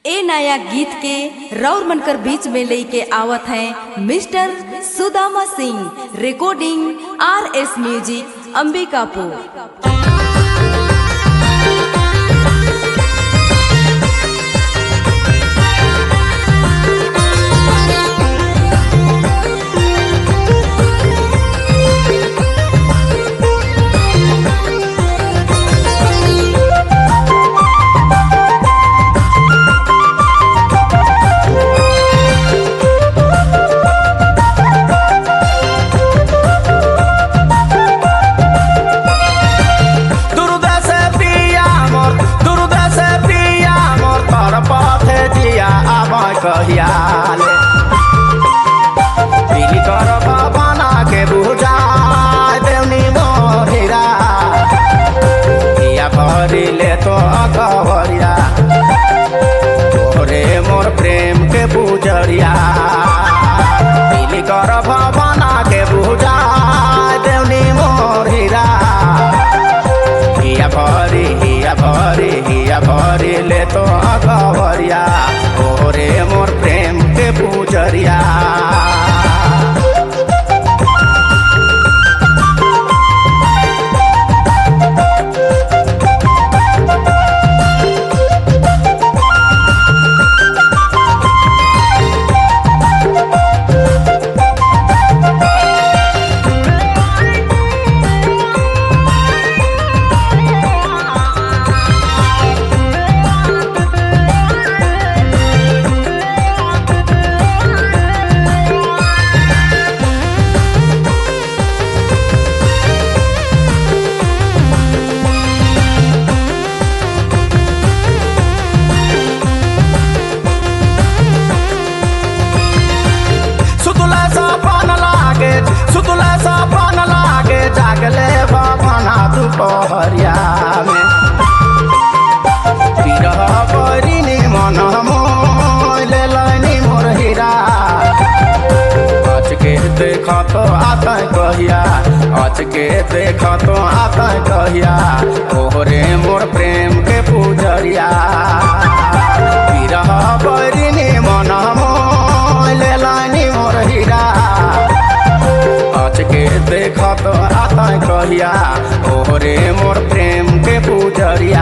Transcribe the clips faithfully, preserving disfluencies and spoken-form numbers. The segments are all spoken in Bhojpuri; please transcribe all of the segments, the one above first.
ए नया गीत के रौर मनकर बीच में लेके आवत हैं mister Sudama Singh. Recording R S music Ambikapur. कहियाले पीली कर बना के बुझा देवनी मोरिया या भरिले तो अकबरिया तोरे मोर प्रेम के पुजरिया पीली कर बना के बुझा देवनी मोरिया या भरी या भरी या भरिले तो अकबरिया तोरे मोर प्रेम के पुजरिया। सुतुला सपन लागे जागले बना दुपहरिया में बिरह बरिनी मन मोले लैनी मोर हीरा अच के देख तो आता कहिया अच के देख तो आता कहिया तोहरे मोर प्रेम के पुजरिया बिरह बरिनी मन मोले लैनी मोर हीरा के देख तो आता कहिया तोहरे मोर प्रेम के पुजरिया।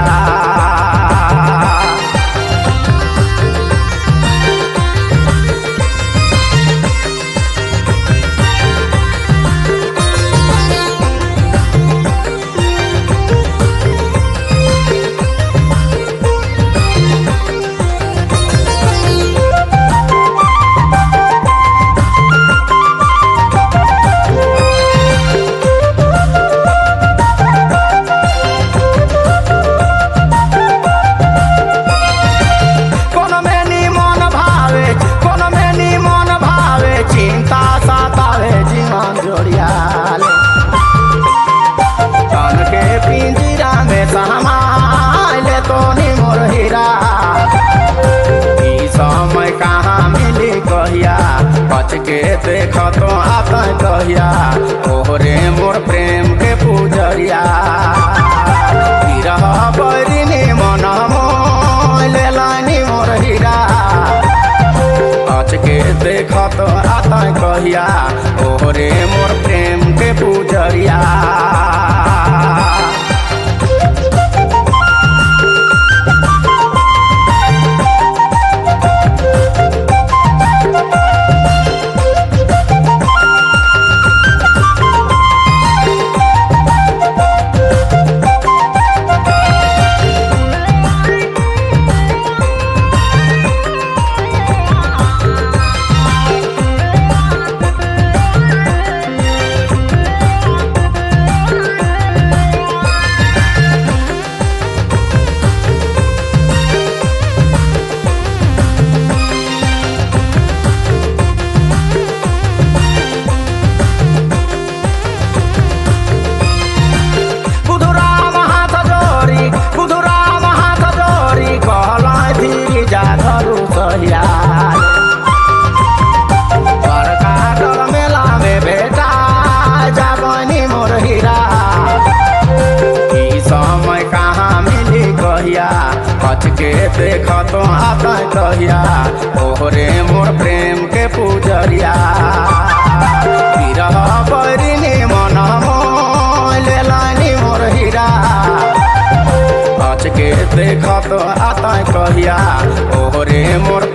समाले तो नी मोर हीरा ई समय कहाँ मिली कहिया बच के देख तो आता कहिया तोहरे मोर प्रेम के पुजरिया बिरह बरिनी मन मोले लानी मोर हीरा बच के देख तो आता कहिया तोहरे मोर प्रेम के पुजरिया। आता कहिया ओहरे मोर प्रेम के पूजरिया बिरह बरिनी मन लेलानी मोर हीरा आज के देखत आता कहिया ओहरे मोर